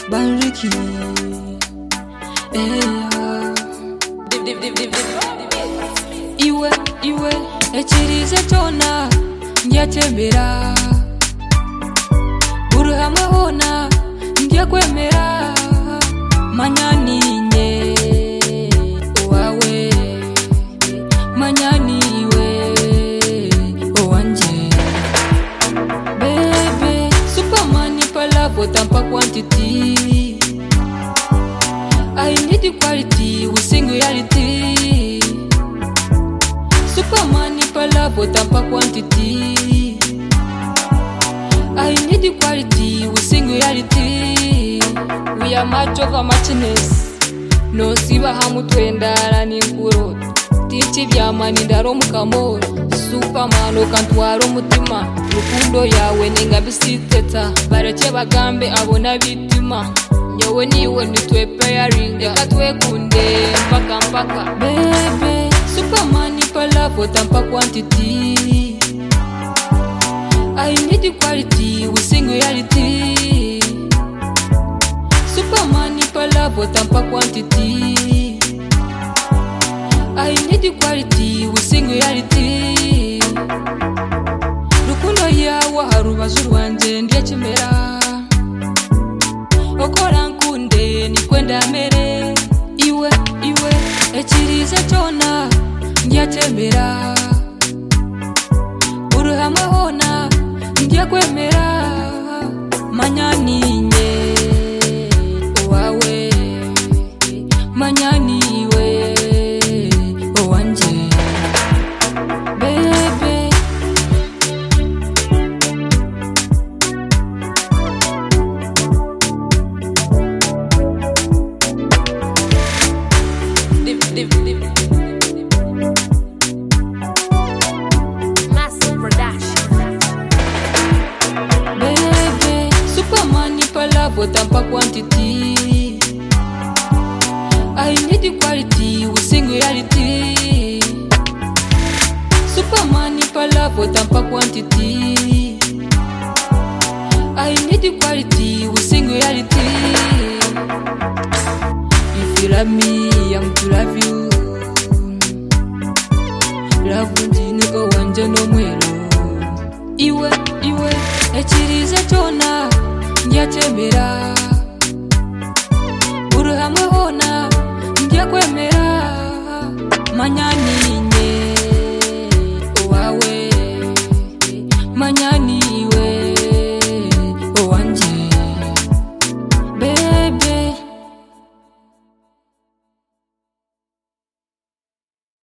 Banriki iwe ekirize cyona ndyatembera uruhamwe hona ngiye kwemera manyaninye wawe manyaniwe wanje bebe superman palavo tampa quantity I need the quality we sing reality superman palavo tampa quantity I need the quality we sing reality we are much over muchness no siba hamutwendara n'inkuro tichi byamani ndaro mukamoro superman okantwaro mutima rukundo yawe ningabisiteta bareke bagambe abona bitima nyewe niwe nitwe pairing reka twekunde mpaka bebe superman palavo tampa quantity I need the quality we sing reality superman palavo tampa quantity I need the quality we sing reality rukundo yawe harubaje rwanje ndyakemera okora nkunde nikwenda mere iwe ekirize cyona ndyakemera uruhamwe hona ngiye kwemera manyaninye wawe manyaniwe wanje bebe Massive production. Bebe superman palavo tampa quantity I need the quality we sing reality superman palavo tampa quantity I need the quality we sing reality if you love me I'm to love you love ndiniko wanje no mwelo iwe ekirize cyona ndyakemera uruhamwe hona ngiye kwemera manyani